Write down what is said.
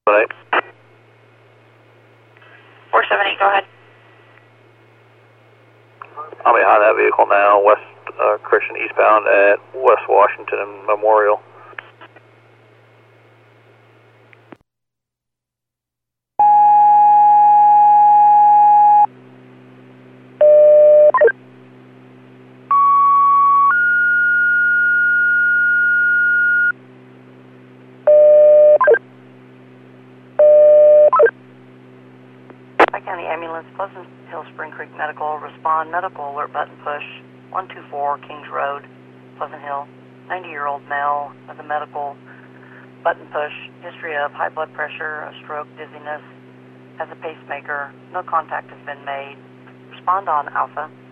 Right. 478, go ahead. I'm behind that vehicle now, West Christian eastbound at West Washington and Memorial. County Ambulance, Pleasant Hill Spring Creek Medical, respond, medical alert button push, 124 Kings Road, Pleasant Hill, 90-year-old male with a medical button push, history of high blood pressure, a stroke, dizziness, has a pacemaker, no contact has been made. Respond on Alpha.